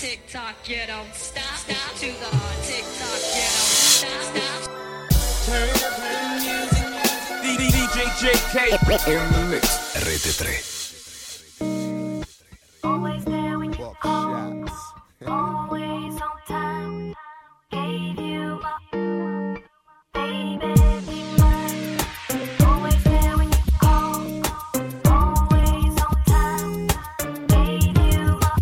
tick tock, you don't stop. Stop to the tick tock, you don't stop. Turn up the music. DJ JK in the mix. Rete 3. Always there when you call. Always on time. Gave you my baby. Always there when you call. Always on time. Gave you my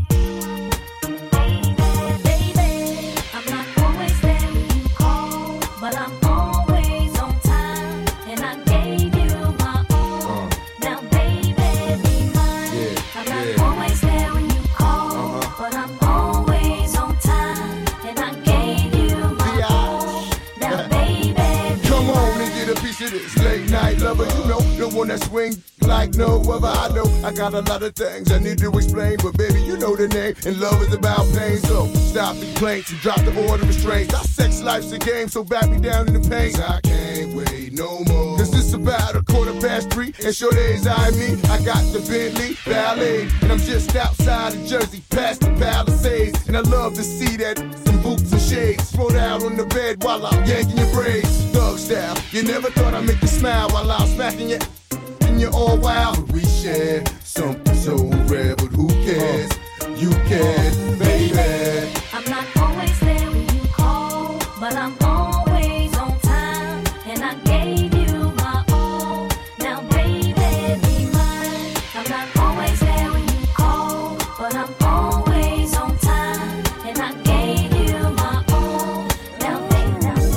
baby. I'm not always there when you call, but I'm always on time, and I gave you my all. Now, baby, be mine. I'm not always there when you call, but I'm always on time, and I gave you my all. Now, baby, be Come on and get a piece of this late night lover. You know, the one that swing like no other. I know I got a lot of things I need to explain, but baby, you know the name, and love is about pain. So stop the complaints and drop the order of restraints. Our sex life's a game, so back me down in the pain. I can't wait no more. Cause it's about 3:15, and sure days I mean, I got the Bentley Ballet, and I'm just outside of Jersey, past the Palisades, and I love to see that some boots and shades spread out on the bed while I'm yanking your braids. Thug style, you never thought I'd make you smile while I'm smacking you. And you're all wild, but we share something so rare, but who cares? You can, baby. I'm not always there when you call, but I'm always on time, and I gave you my all. Now, baby, be mine. I'm not always there when you call, but I'm always on time, and I gave you my all. Now, baby,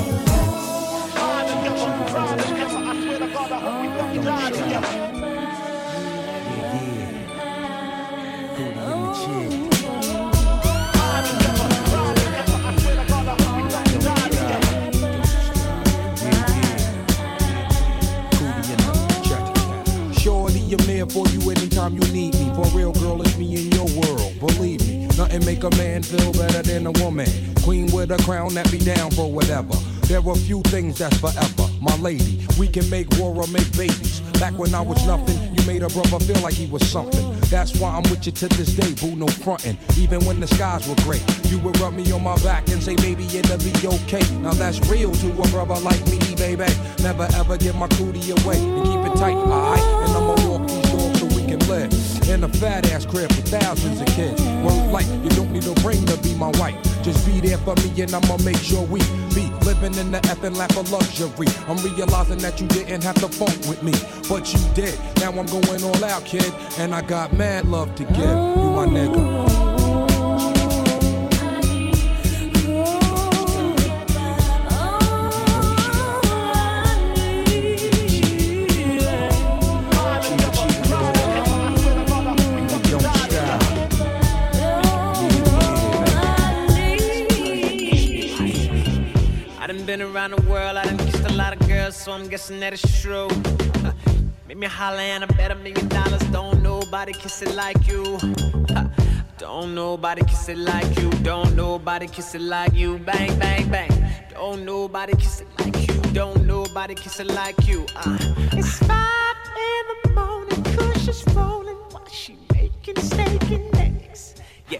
I'm there for you anytime you need me. For real, girl, it's me in your world. Believe me, nothing make a man feel better than a woman. Queen with a crown that be down for whatever. There are few things that's forever. My lady, we can make war or make babies. Back when I was nothing, you made a brother feel like he was something. That's why I'm with you to this day, boo, no frontin'. Even when the skies were gray, you would rub me on my back and say, baby, it'll be okay. Now that's real to a brother like me, baby. Never ever give my cootie away and keep it tight, alright? And I'ma walk these dogs so we can live in a fat ass crib with thousands of kids. Word like you don't need a ring to be my wife. Just be there for me and I'ma make sure we be living in the effing lap of luxury. I'm realizing that you didn't have to funk with me, but you did. Now I'm going all out, kid, and I got mad love to give. You my nigga. Been around the world, I done kissed a lot of girls, so I'm guessing that it's true. Make me holler and I bet $1 million. Don't nobody kiss it like you. Don't nobody kiss it like you. Don't nobody kiss it like you. Bang, bang, bang. Don't nobody kiss it like you. Don't nobody kiss it like you. It's 5 in the morning, Kush is rolling while she making steak and eggs. Yeah.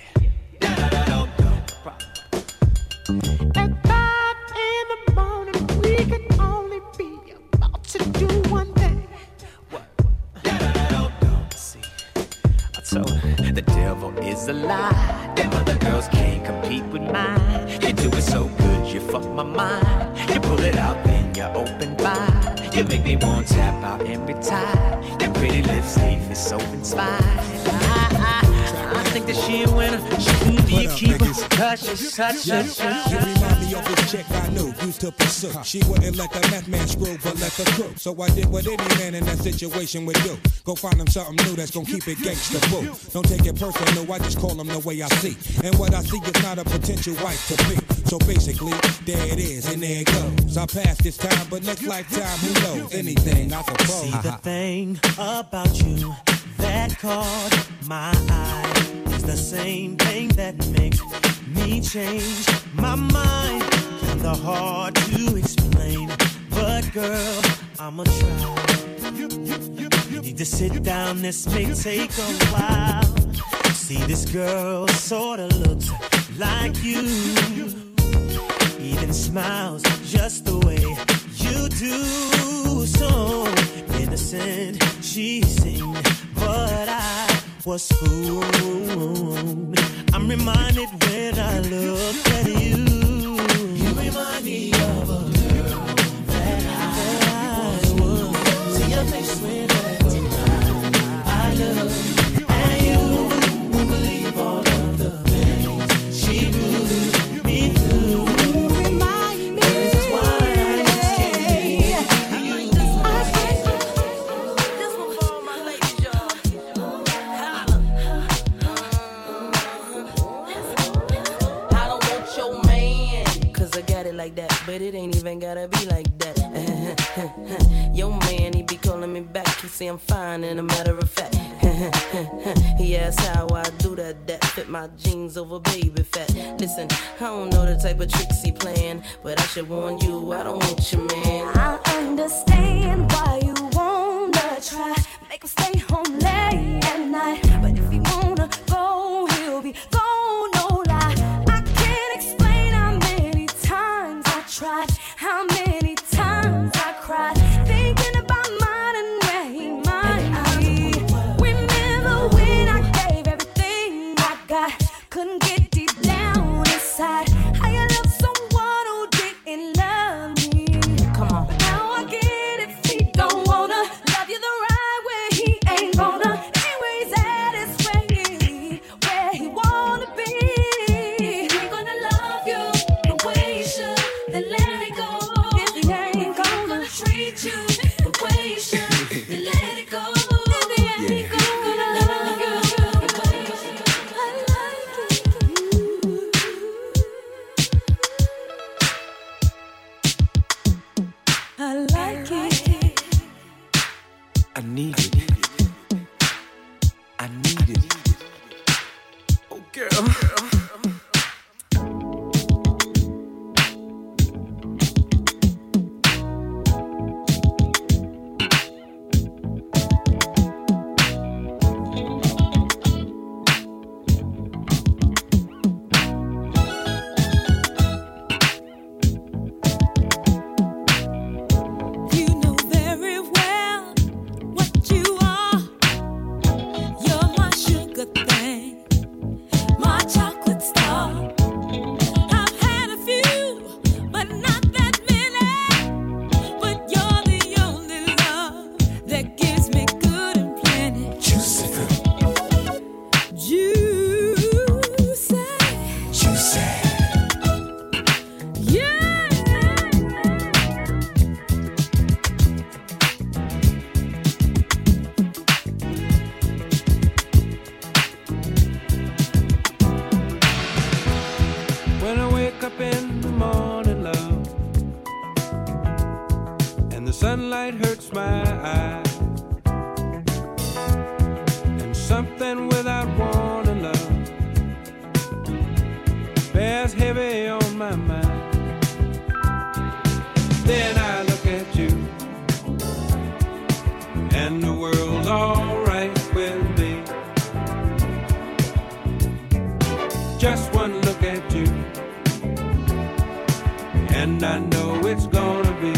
At 5 in the morning, we can only be about to do one thing. What? See, I told her the devil is a lie. Them other girls can't compete with mine. You do it so good, you fuck my mind. You pull it out, then you open wide. You make me want to tap out every time. Your pretty lips leave me so inspired. I think that she a winner. She could be a keeper. Cause she's such a You remind me of this chick I knew, used to pursue. She wouldn't let the meth man screw, but let the crew. So I did what any man in that situation would do. Go find him something new that's gonna keep it gangsta, boo. Don't take it personal, I just call him the way I see. And what I see is not a potential wife to be. So basically, there it is, and there it goes. I passed this time, but next lifetime, who knows? Anything, I suppose. See the thing about you that caught my eye is the same thing that makes me change my mind. Kinda hard to explain, but girl, I'ma try. You need to sit down, this may take a while. See, this girl sorta looks like you. Even smiles just the way you do. So innocent she seemed, but I was fooled. I'm reminded when I look at you. You remind me of a girl that I was. See your face when I love you. And you won't believe all of the things she put me through. You remind me. That's why I just can't leave you. This one for my ladies, y'all. I don't want your man, 'cause I got it like that, but it ain't even gotta be like that. Your man, he be calling me back, he say I'm fine, and a matter of fact, he asks how I do that fit my jeans over baby fat. Listen, I don't know the type of tricks he playing, but I should warn you, I don't want your man. I understand why you wanna try, make him stay home late at night. But if he wanna go, he'll be gone, no lie. I can't explain how many times I tried, how many times I cried, thinking about mine and where he might be. Remember when I gave everything I got, couldn't get deep down inside. How you love someone who didn't love me. Come on. But now I get it, he don't wanna love you the right way, he ain't gonna. Anyway, he's at his where he wanna be. He ain't gonna love you the way you should, then let it go. If he ain't gonna treat you the way you should, then let it go. If he ain't gonna love you the way you should, I like it. I like it. I need it. I need it. Oh, girl. You know very well what you are. You're my sugar thing, my chocolate star. I've had a few, but not that many. But you're the only love that gives me good and plenty. Juicy. Juicy. Yeah. When I wake up in the morning, love, and the sunlight hurts my eyes, and something without warning, love, bears heavy on my mind. Then I look at you, and the world's alright with me. Just one look at you, and I know it's gonna be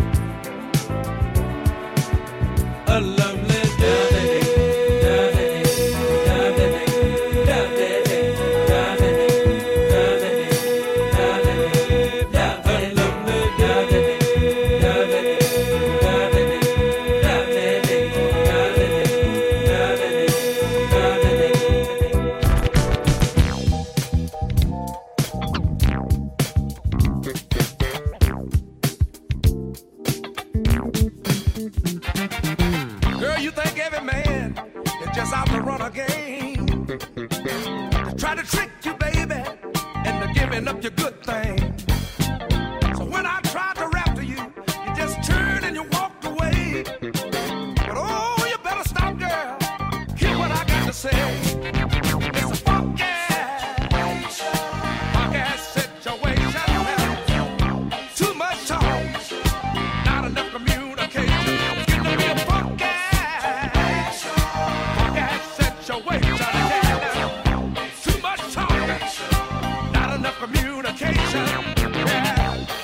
a lovely day. Girl, you think every man is just out to run a game? Try to trick you, baby, into giving up your good thing. So when I tried to rap to you, you just turned and you walked away. But oh, you better stop, girl. Hear what I got to say. It's a funky situation. Too much talk, not enough communication. Get to be a funky situation. Too much talk, communication. Yeah.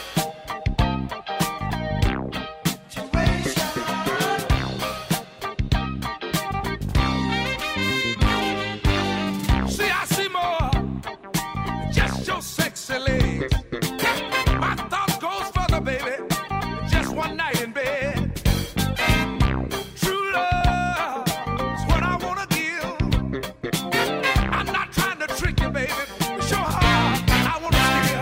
See, I see more than just your sexy legs. My thought goes further, baby, than just one night in bed. True love is what I wanna give. I'm not trying to trick you, baby. It's your heart I wanna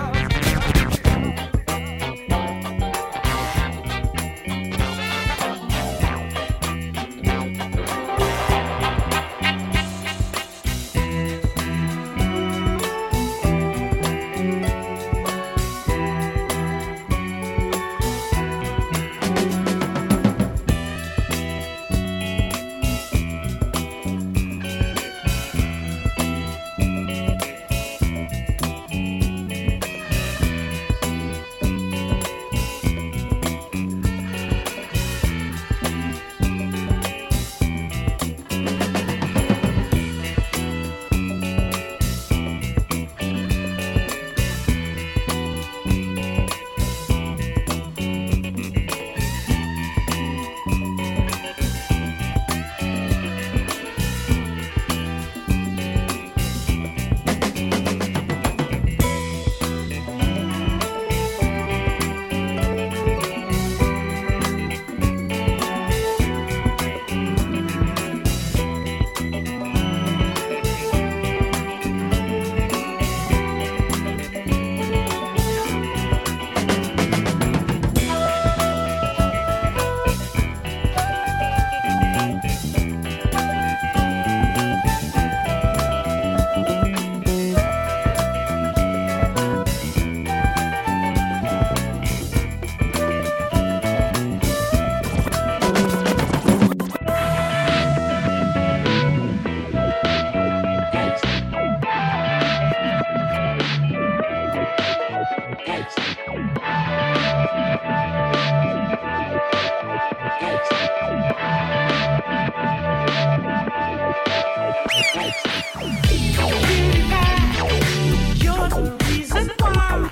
You're the reason why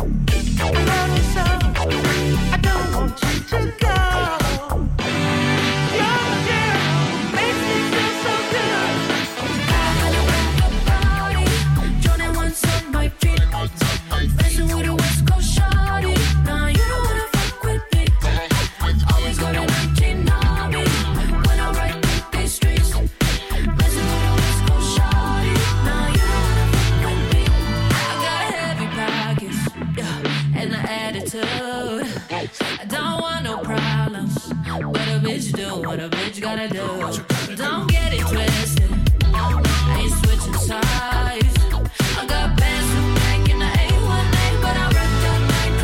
I love you so. I don't want you to go. You're the girl, makes me feel so good. I wake up party, Jordan once on my feet, messing with a West Coast shawty. Now you don't wanna fuck with me. Always got a 19 on me when I ride through these streets, messing with a West Coast shawty. Now you don't wanna fuck with me. I got heavy pockets, yeah, and an attitude. I don't want no problems, but a bitch do what a bitch gotta do. Don't get it twisted, I ain't switching sides. I got bands from back in the 818, but I wrecked that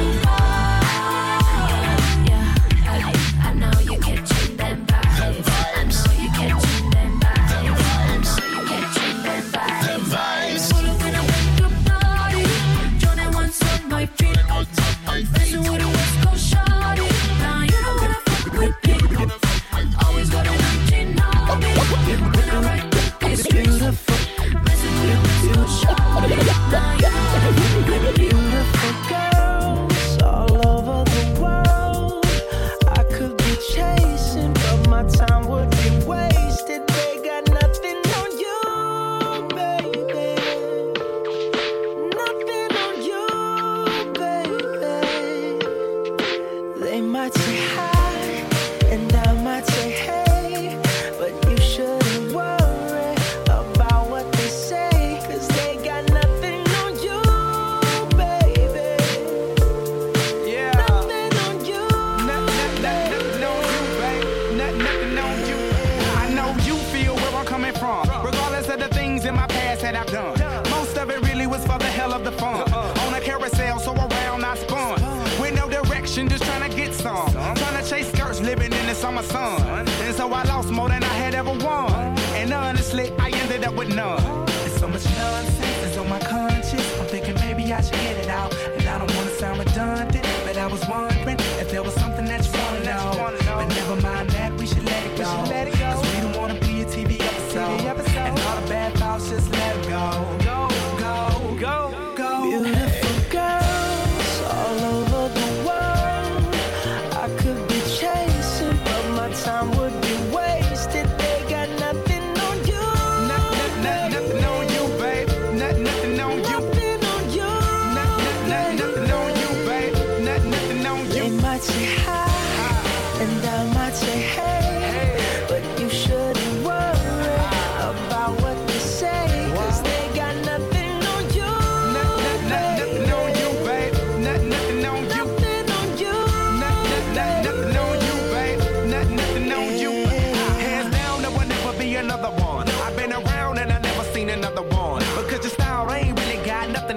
925. Yeah, I know you catching them vibes. I know you catching them vibes. I know you catching them vibes. Pull up in a wake up party, Jordan once on my feet, messing with a West Coast shawty. Now you don't wanna fuck with me. Always got a 19 on me when I ride through these streets, messing with a West Coast shawty. Now you don't wanna fuck with me. Beautiful girls all over the world. I could be chasing, but my time would be wasted. They got nothing on you, baby. Nothing on you, baby. They might say hi, and I might say hey, but you shouldn't worry about what they say, 'cause they got nothing on you, baby. Yeah. Nothing on you, Nothing on you, babe. Nothing on you. I know you feel where I'm coming from, regardless of the things in my past that I've done. Most of it really was for the hell of the fun. On a carousel, so around I spun. With no direction, just trying to get some. Trying to chase skirts, living in the summer sun. And so I lost more than I had ever won. And honestly, I ended up with none. There's so much nonsense that's on my conscience. I'm thinking maybe I should get it out. And I don't want to sound redundant, but I was wondering if there was something that you want to know. But never mind that, we should let it go. 'Cause we don't want to be a TV episode. And all the bad thoughts, just let it go. Go, go, go, go. beautiful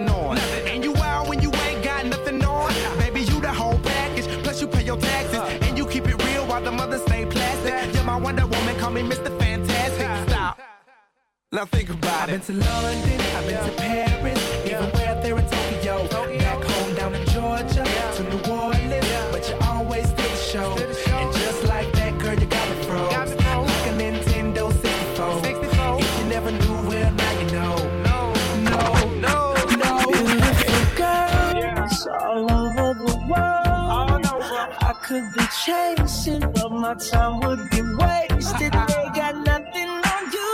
nothing on. And you wild when you ain't got nothing on. Baby, you the whole package. Plus you pay your taxes. And you keep it real while the mothers stay plastic. You're my Wonder Woman, call me Mr. Fantastic. Stop. Now think about it. I've been to London, I've been to Paris, even way out there in Tokyo. Back home down in Georgia, to New Orleans, but you always did the show. And just like that, girl, you got me froze. Like a Nintendo 64. If you never knew, well, now you know. No. Beautiful girls all over the world. I could be chasing, but my time would be wasted. They got nothing on you.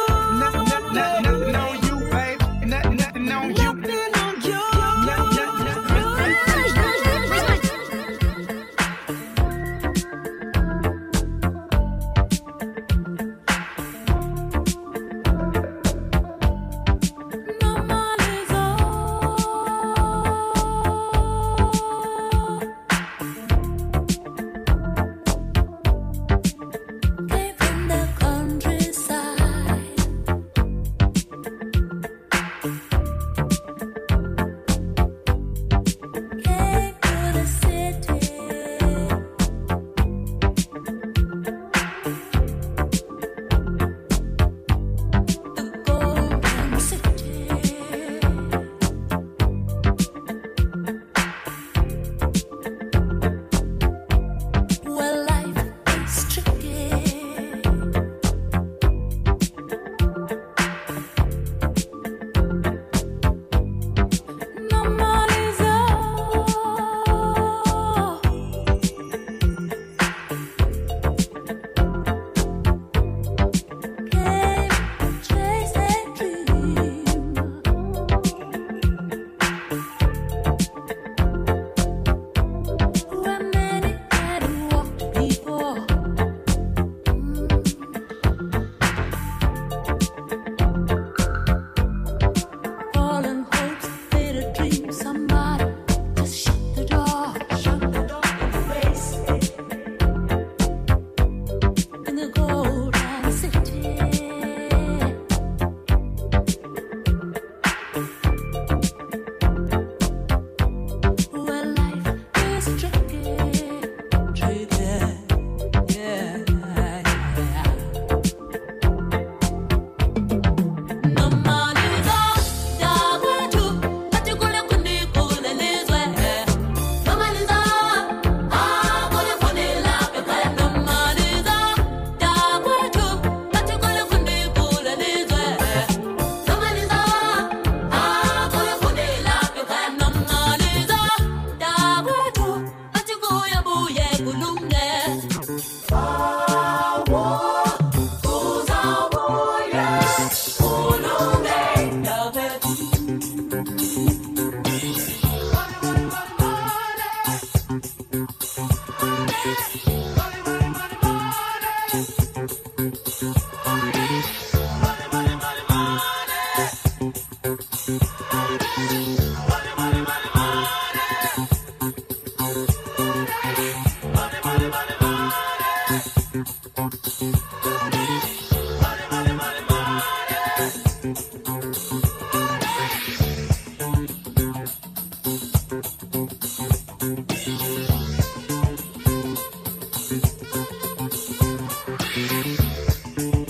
Nothing on you, babe. Nothing on you. Nothing on you.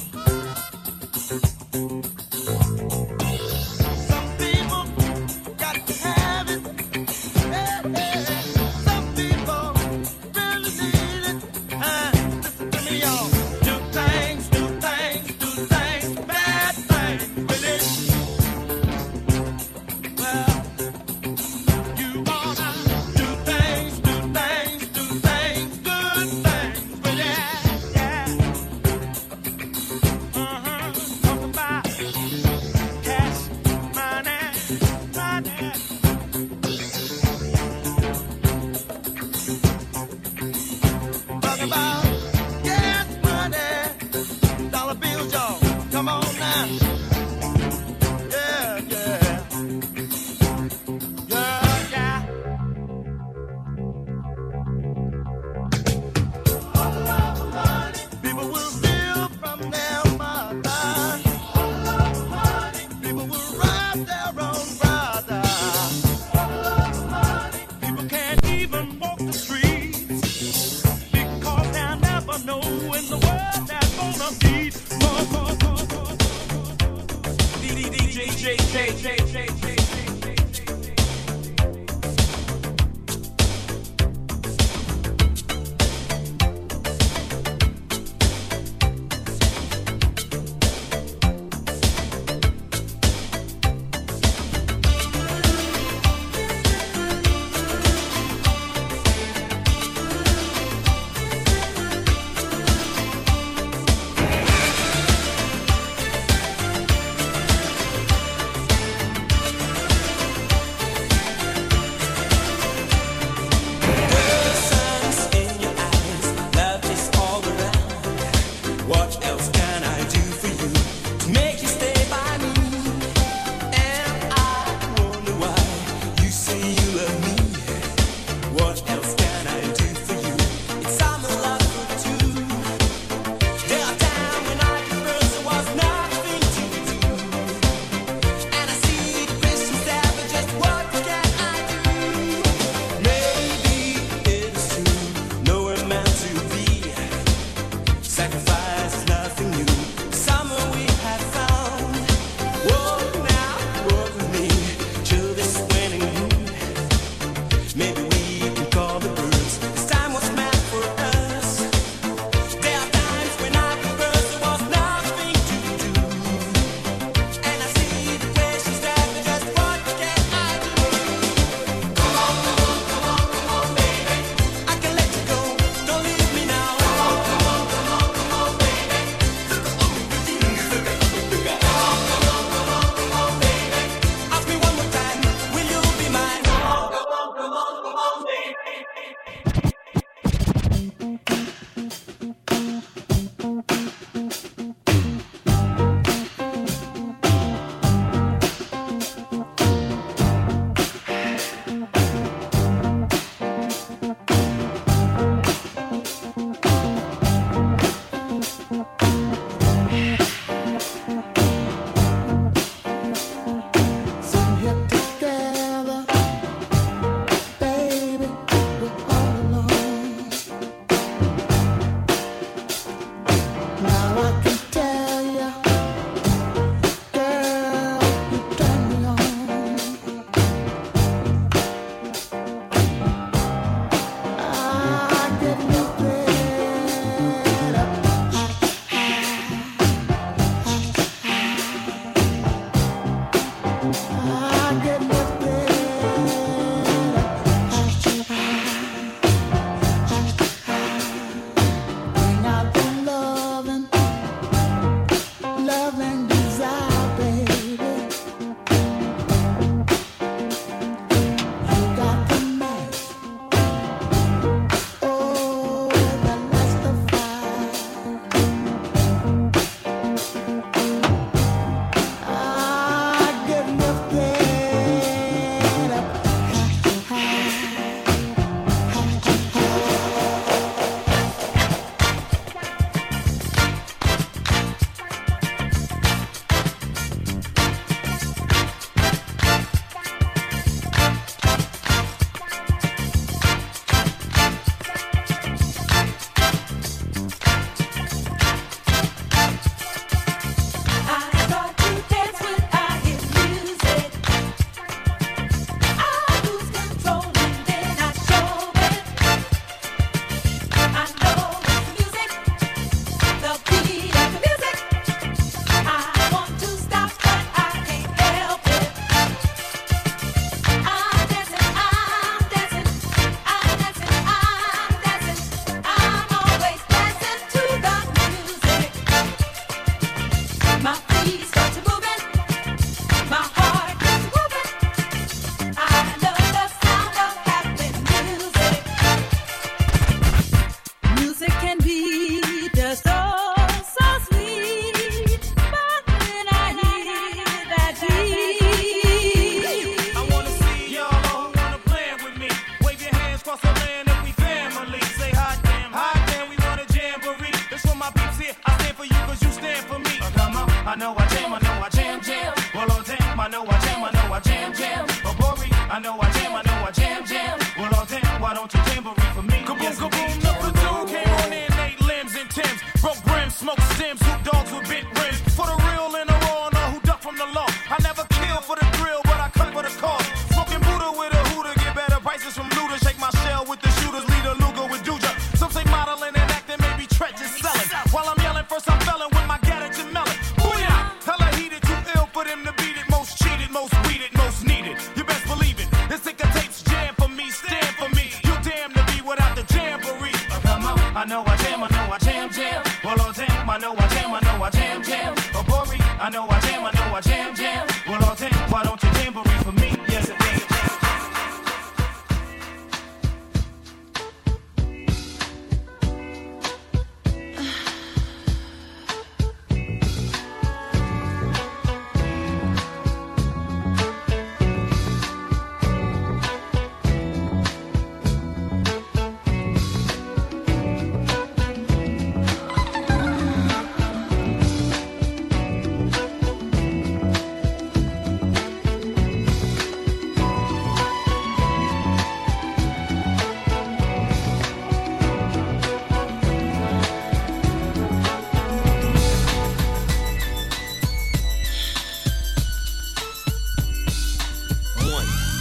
Some people got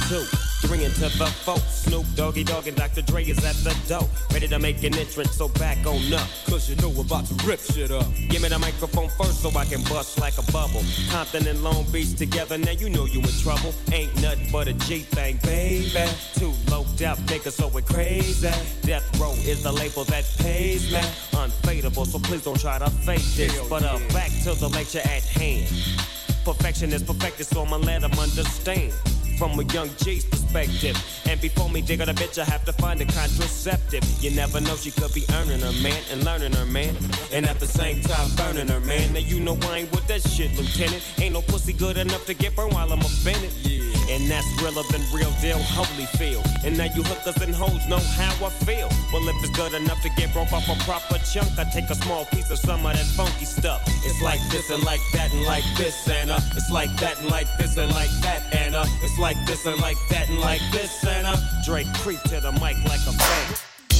2, 3 into the 4. Snoop Doggy Dogg and Dr. Dre is at the door, ready to make an entrance, so back on up. Cause you know we're about to rip shit up. Give me the microphone first so I can bust like a bubble. Compton and Long Beach together, now you know you in trouble. Ain't nothing but a G thing, baby. 2 loped out niggas, so we're crazy. Death Row is the label that pays me. Unfadable, so please don't try to fake this. But back to the lecture at hand. Perfection is perfected, so I'ma let them understand. From a young G's perspective. And before me dig on a bitch, I have to find a contraceptive. You never know, she could be earning her man and learning her man, and at the same time burning her man. Now you know I ain't with that shit, Lieutenant. Ain't no pussy good enough to get burned while I'm offended. Yeah. And that's realer than real deal, Holyfield. And now you hookers and hoes know how I feel. Well, if it's good enough to get broke off a proper chunk, I take a small piece of some of that funky stuff. It's like this and like that and like this and it's like that and like this and like that and it's like this and like that and like this and Drake creep to the mic like a fan.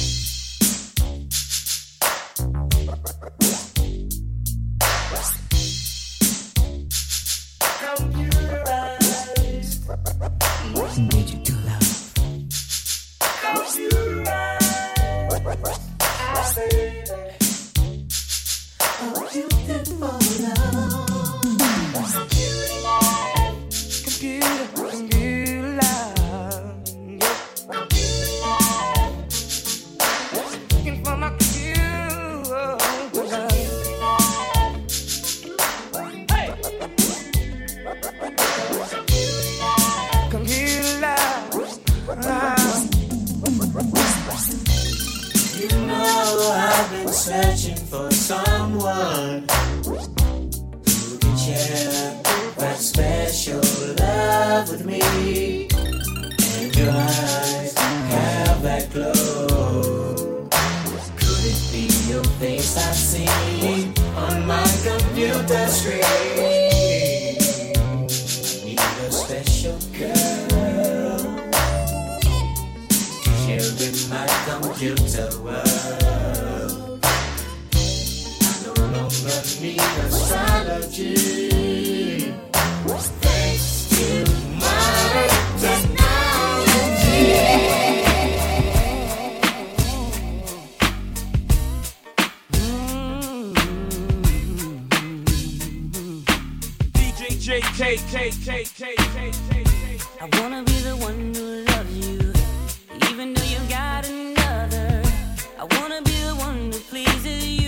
Searching for someone who can share that special love with me. And your eyes have that glow. Could it be your face I've seen on my computer screen? Need a special girl to share with my computer world. Need astrology. Thanks to modern technology. DJ JK. I wanna be the one who loves you, even though you got another. I wanna be the one who pleases you.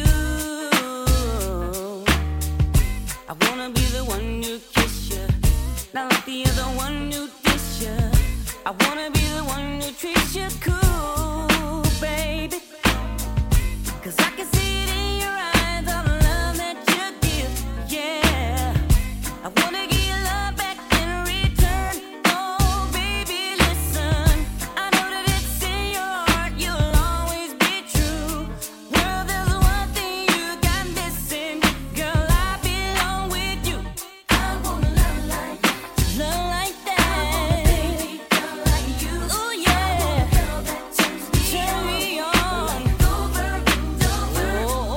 I wanna be the one who kiss you, not like the other one who diss you. I wanna be the one who treats you cool, baby. Cause I can see it in your eyes, all the love that you give, yeah. I wanna give you love back in return. Oh, baby, listen. I know that it's in your heart, you'll always be true. Girl, there's one thing you got missing. Girl, I belong with you. I wanna love like that. Love like that. Baby, girl like you. Oh, yeah. Girl that turns me on. Like over and over. Oh,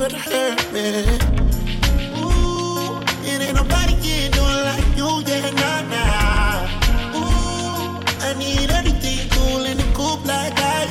to hurt me. Ooh, it ain't nobody can do it like you, yeah, nah. Ooh, I need everything cool in the coupe like that,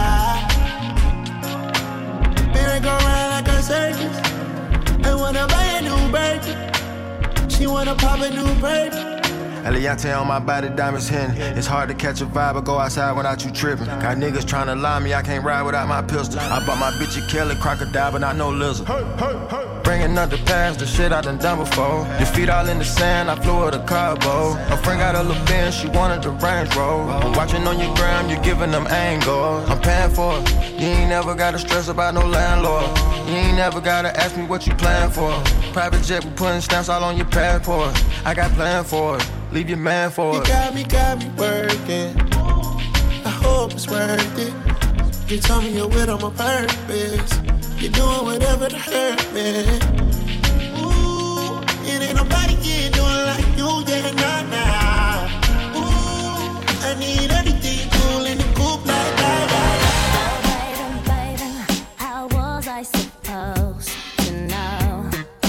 yeah. Merry go round like a circus. I wanna buy a new Birkin. She wanna pop a new Birkin. Eliante on my body, diamonds hitting. It's hard to catch a vibe or go outside without you tripping. Got niggas tryna lie me, I can't ride without my pistol. I bought my bitch a Kelly crocodile, but I know lizard. Bringing up the past, the shit I done done before. Your feet all in the sand, I flew with a carbo. A friend got a little Benz, she wanted the Range Rover. I'm watching on your gram, you giving them angles. I'm paying for it. You ain't never gotta stress about no landlord. You ain't never gotta ask me what you plan for. Private jet, we putting stamps all on your passport. I got plan for it. Leave your man for it. You got me working. I hope it's worth it. You told me you're with on my purpose. You're doing whatever to hurt me. Ooh, it ain't nobody can do it like you, yeah, nah. Ooh, I need everything cool in the coupe like that. Baby, how was I supposed to know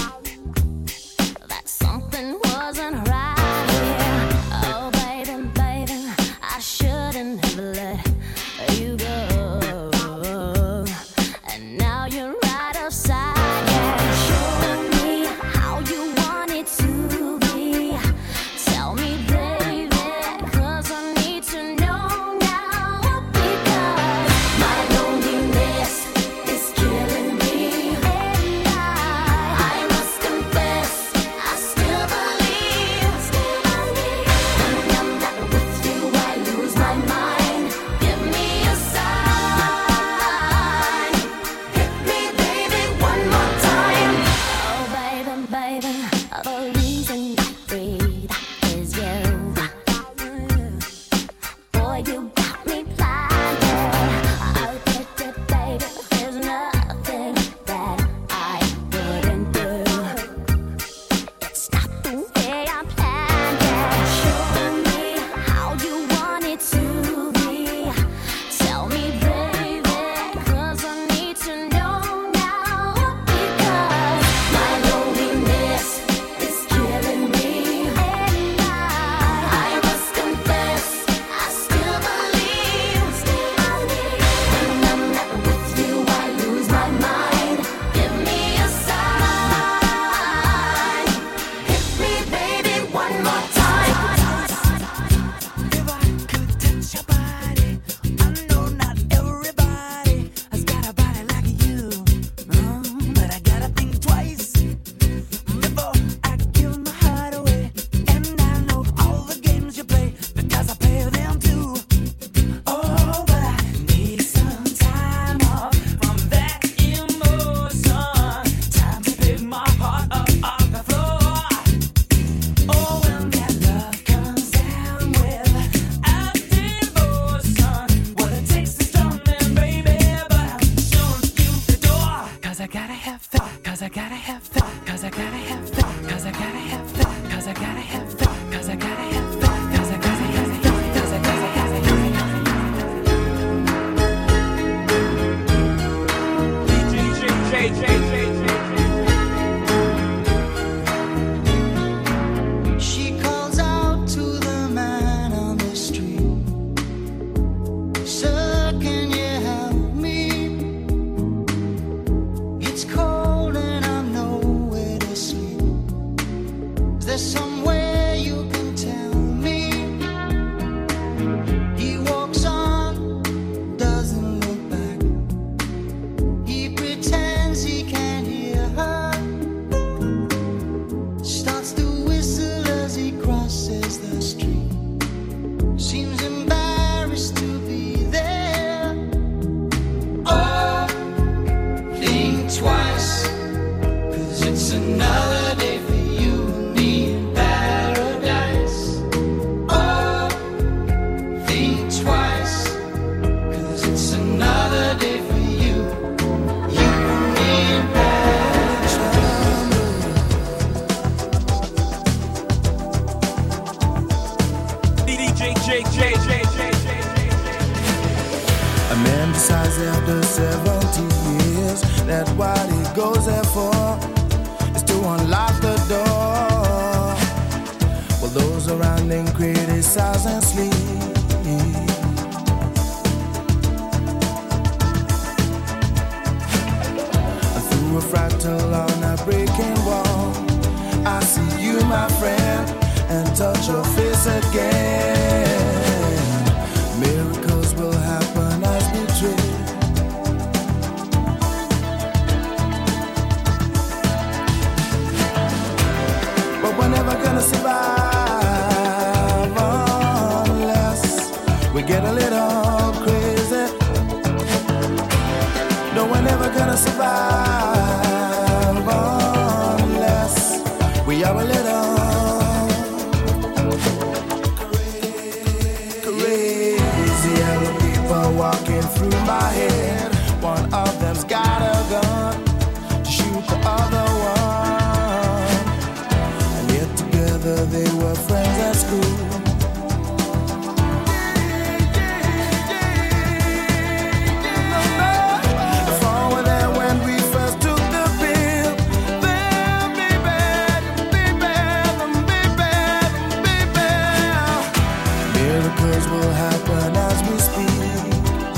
that something wasn't right? A man decides after 70 years that what he goes there for is to unlock the door. While those around them criticize and sleep. Through a fractal on a breaking wall, I see you, my friend, and touch your face again. Miracles will happen as we dream. But we're never gonna survive unless we get a little crazy. No, we're never gonna survive unless we are a little crazy. Yellow people walking through my head. One of them's got a gun to shoot the other one. And yet together they were friends at school. Will happen as we speak.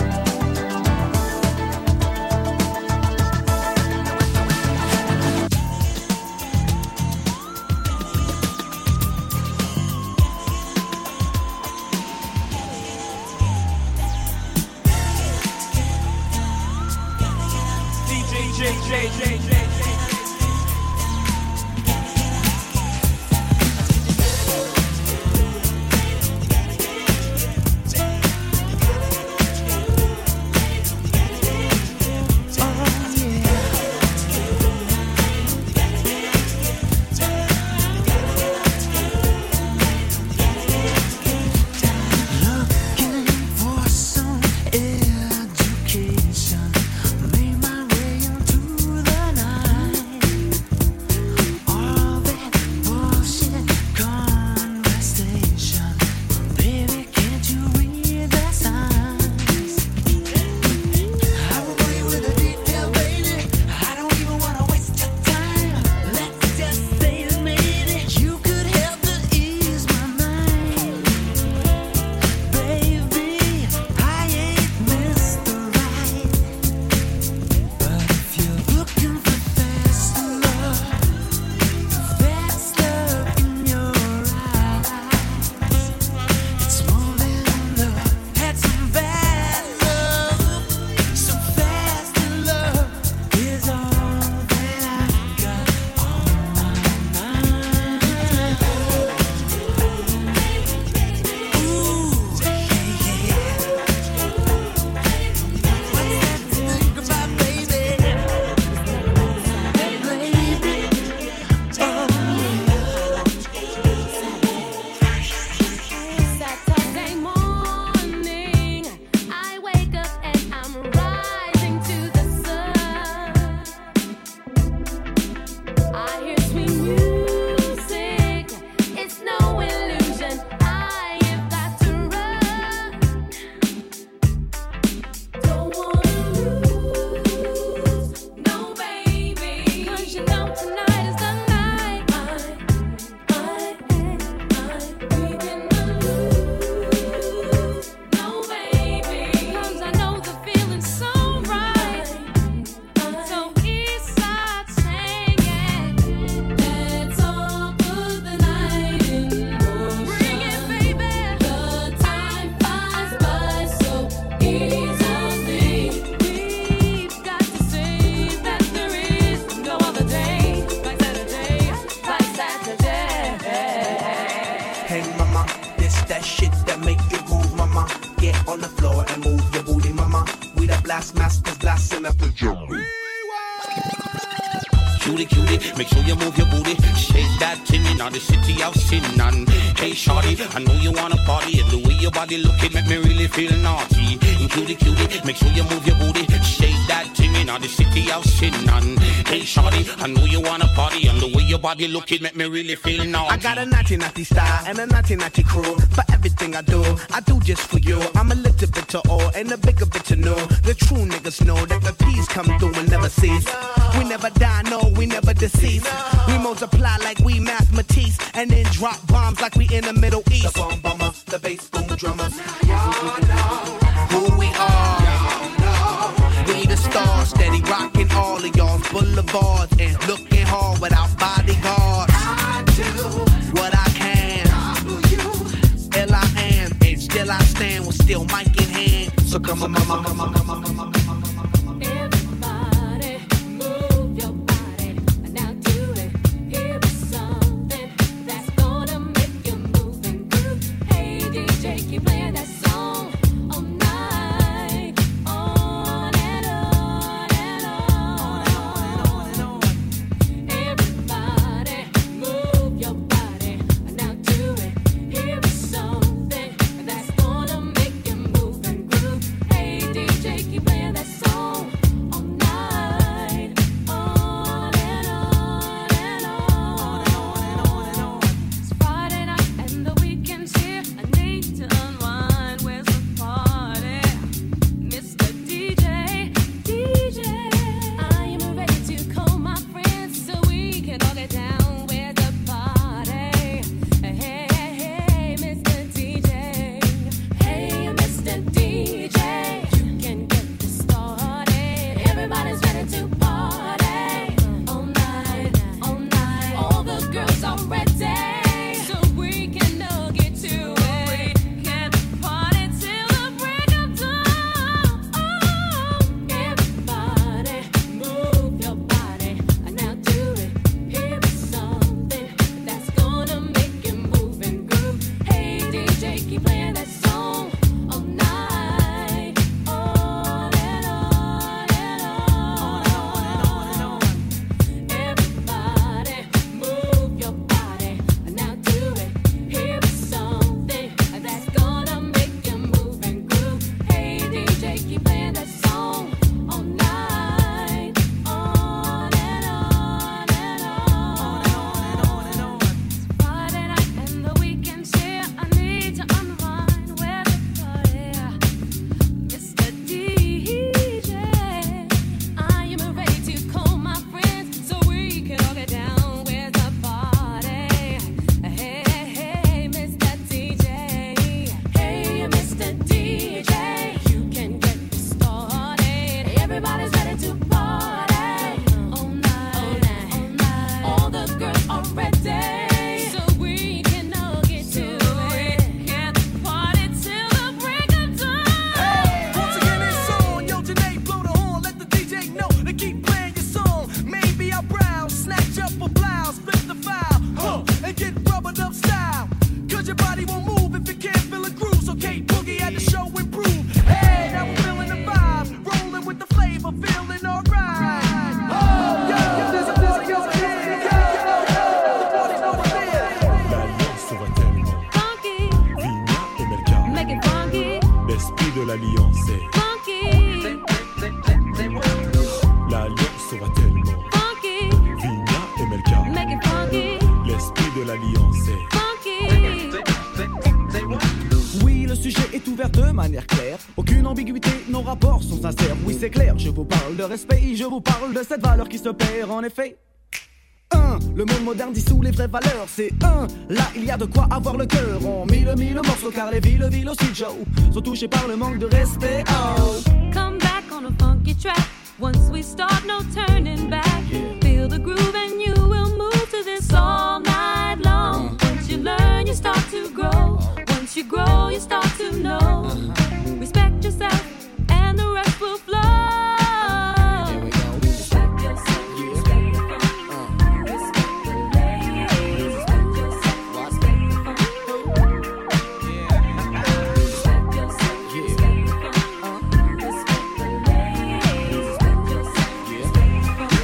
Cutie, make sure you move your booty. Shake that thing in the city of sin. And hey, shorty, I know you wanna party, and the way your body looking make me really feel naughty. And cutie, make sure you move your booty. Shake that thing in the city of sin. And hey, shorty, I know you wanna party, and the way your body looking make me really feel naughty. I got a naughty style and a naughty crew. For everything I do just for you. I'm a little bit to all and a bigger bit to know. The true niggas know that the peace come through and never cease. We never die, no, we never decease. We multiply like we mathematics, and then drop bombs like we in the Middle East. The bomb bomber, the bass boom drummers. Who we are. We the stars, steady rocking all of y'all's boulevards and looking hard without bodyguards. I do what I can. Ill I am, and still I stand with still mic in hand. So come on, Everybody, move your body. Now do it. Here is something that's gonna make you move and groove. Hey DJ, keep playing that song all night, on and on and on and on. Everybody, move your body. Now do it. Here is something that's gonna make you move and groove. Hey DJ, keep playing that song all night, on and on and on. It's Friday night and the weekend's here. I need to unwind. Where's the party? Mr. DJ, I am ready to call my friends so we can all get down. Where's the party? Hey, Mr. DJ. Hey, Mr. DJ. You can get this started. Everybody's ready to party. All night, all night. All the girls are ready. So we can all get to it. Get the party till the break of dawn. Everybody, move your body. Now do it. Here is something that's gonna make you move and groove. Hey DJ, keep playing that song all night, on and on and on. Everybody, move your body. Now do it. Here is something that's gonna make you move and groove. Hey DJ, keep playing that song all night, on and on and on. Friday night and the weekend's here. I need to unwind. Where's the party? Mr. DJ, I am ready to call my friends so we can all get down. Where's the party? Hey, Mr. DJ. Hey, Mr. DJ. You can get this started. Everybody's ready to party. All night, all night. All the girls are ready. So we can all get to it. Get the party till the break of dawn. Once again, it's on. Yo, Janae, blow the horn. Let the DJ know to keep playing your song. Maybe I'll browse, snatch up a blouse, flip the file, and get rubbered up style. Cause your body won't move if you can't feel a groove. So Kate Boogie had the show improve. Hey, now we're feeling the vibe. Rolling with the flavor, feeling alright. Oh, yeah, there's a party over here. The party's over there. L'alliance sera tellement Funky, Vigna et Melka. make it funky, L'esprit de l'alliance est funky, l'alliance sera tellement funky, Vigna et Melka. make it funky, L'esprit de l'alliance est funky. Oui, le sujet est ouvert de manière claire. Aucune ambiguïté, nos rapports sont sincères. Oui, c'est clair, je vous parle de respect, je vous parle de cette valeur qui se perd en effet. Le monde moderne dissout les vraies valeurs. C'est là il y a de quoi avoir le cœur. On mille morceaux car les villes aussi Joe sont touchés par le manque de respect. Oh. Come back on a funky track. Once we start, no turning back. Feel the groove and you will move to this all night long. Once you learn, you start to grow. Once you grow, you start to know. Respect yourself and the rest will flow. Respect yourself, respect the fun. Respect the ladies, respect yourself, respect the fun. Respect yourself, respect the fun. Respect the ladies, respect yourself, respect the fun.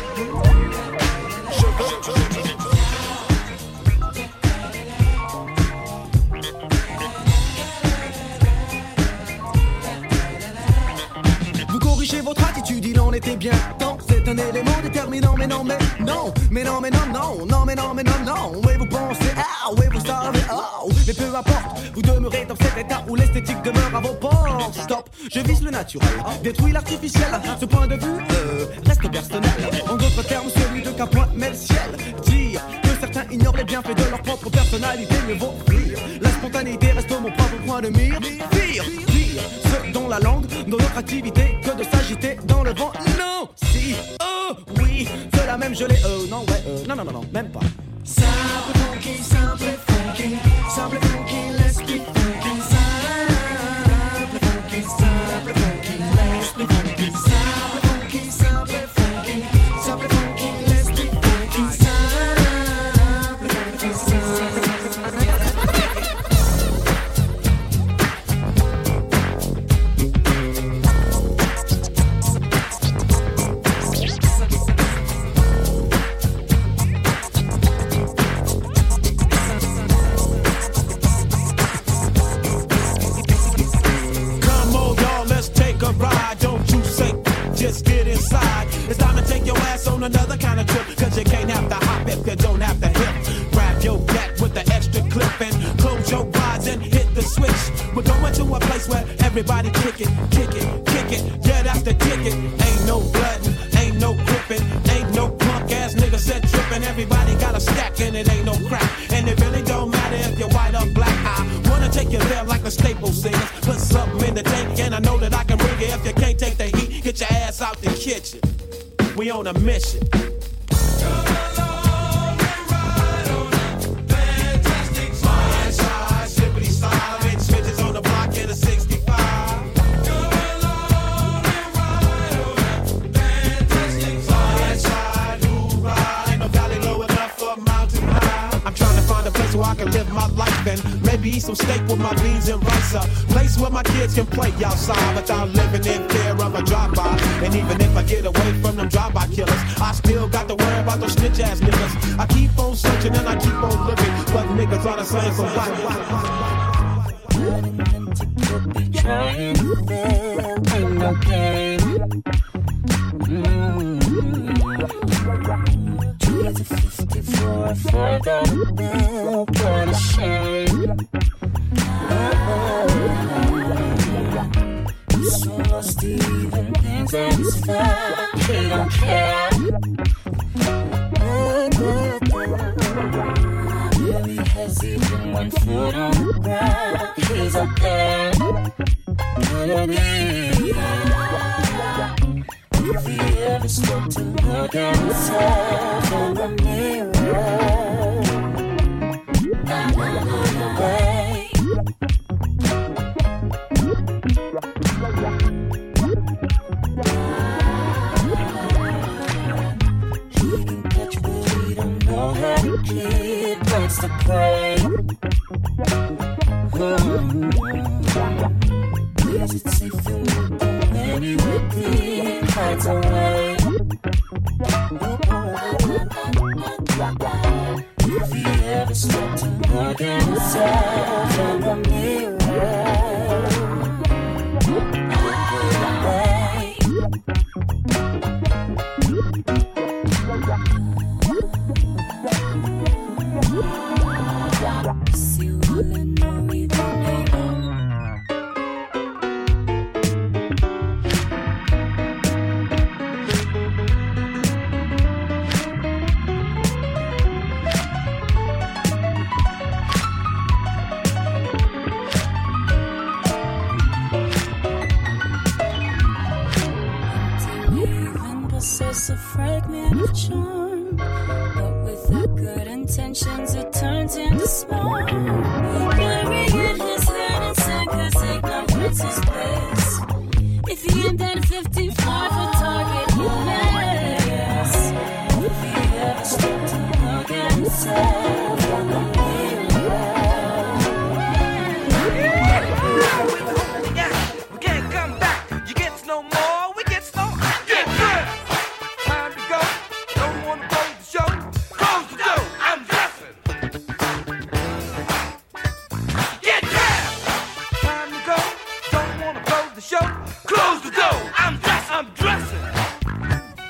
déterminant, mais non, mais non, mais non, mais non, non, non, mais non, mais non, non. Oui, vous pensez, ah, oui, vous savez, oh, mais peu importe, vous demeurez dans cet état où l'esthétique demeure à vos portes. Stop, je vise le naturel, détruis l'artificiel. Ce point de vue reste personnel. En d'autres termes, celui de qu'un point met le ciel. Dire que certains ignorent les bienfaits de leur propre personnalité, mieux vaut fuir. La spontanéité reste mon propre point de mire. Pire, ce dont la langue, dans notre activité, que de s'agiter dans le vent. Non, si, oh, oui, cela même je l'ai, non, ouais, non, non, non, non, même pas. Simple funky, simple funky, simple funky, let's be funky. Simple funky, simple funky, let's be funky. Simple funky, simple funky, simple funky, let's be funky. Simple funky, simple funky. Just get inside. It's time to take your ass on another kind of trip. Cause you can't have to hop if you don't have to hip. Grab your gat with the extra clip and close your eyes and hit the switch. We're going to a place where everybody kick it, kick it, kick it. Yeah, that's the ticket. Ain't no bloodin', ain't no gripping, ain't no punk ass nigga set trippin'. Everybody got a stack and it ain't no crack. And it really don't matter if you're white or black. I wanna take you there like a staple singer. Put something in the tank and I know that I can bring it. If you can't take the heat, get your ass out the kitchen. We on a mission. So I can live my life and maybe eat some steak with my beans and rice. A place where my kids can play outside without living in fear of a drive-by. And even if I get away from them drive-by killers, I still got to worry about those snitch ass niggas. I keep on searching and I keep on looking, but niggas are the same for why. Trying to live in no game. It's a 54 for the bill, what a shame. So lost even things that is fine, they don't care. Yeah, he has even one foot on the ground, he's up there. If he ever stopped to look at himself in the mirror, I'm on the way. He can catch but he don't know how to keep, likes to play. Is it safe for me when he would be? Hides away. If he ever stopped to look at himself in the mirror, see what I know we don't know. Possess a fragment of charm, but with the good intentions it turns into small. Blurring in his head and sink, cause ignorance is bliss. If he aimed at 55 for target, he miss. If he ever stopped to look at himself in the mirror. We can't come back. You get no more, we get no. Close the door, I'm dressing.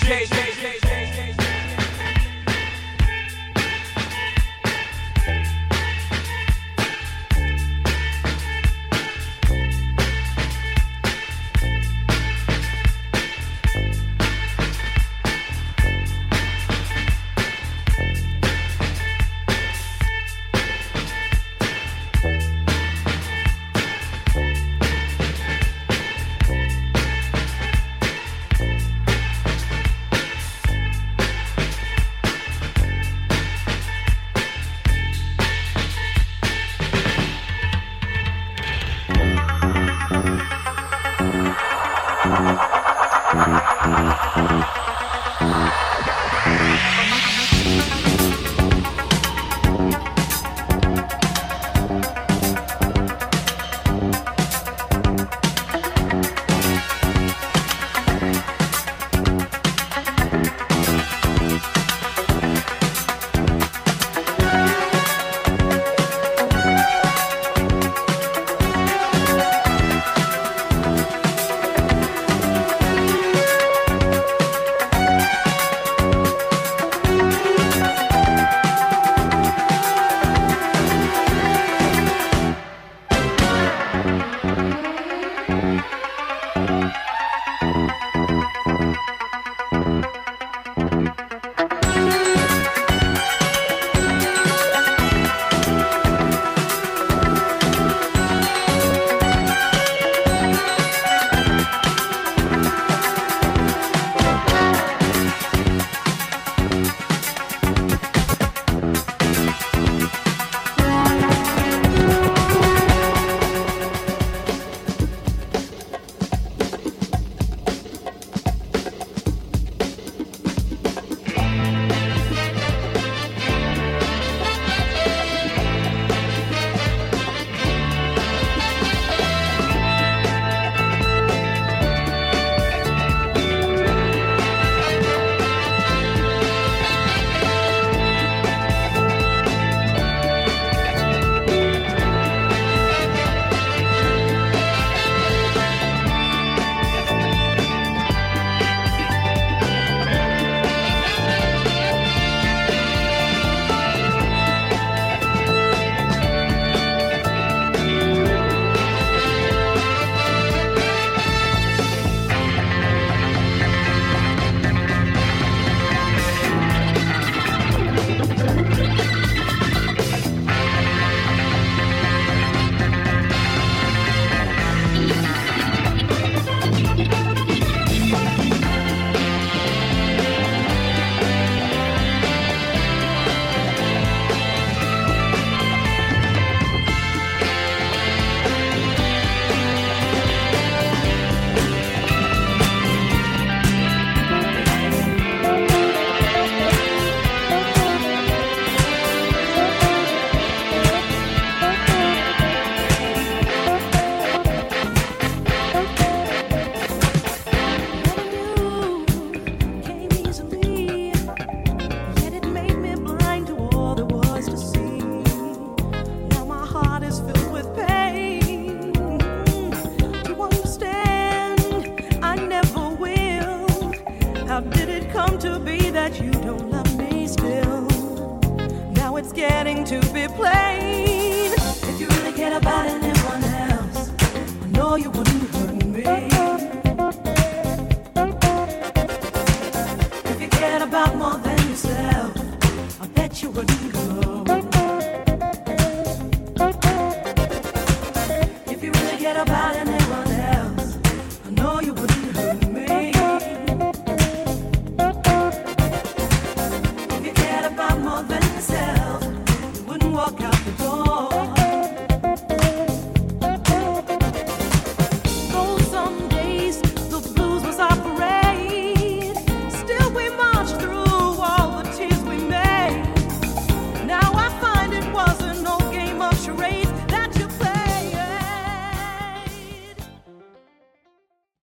getting to be plain. If you really cared about anyone else, I know you wouldn't hurt me. If you cared about more than yourself, I bet you wouldn't go. If you really cared about anyone else, I know you wouldn't hurt me. If you cared about more than yourself, you wouldn't walk out the door.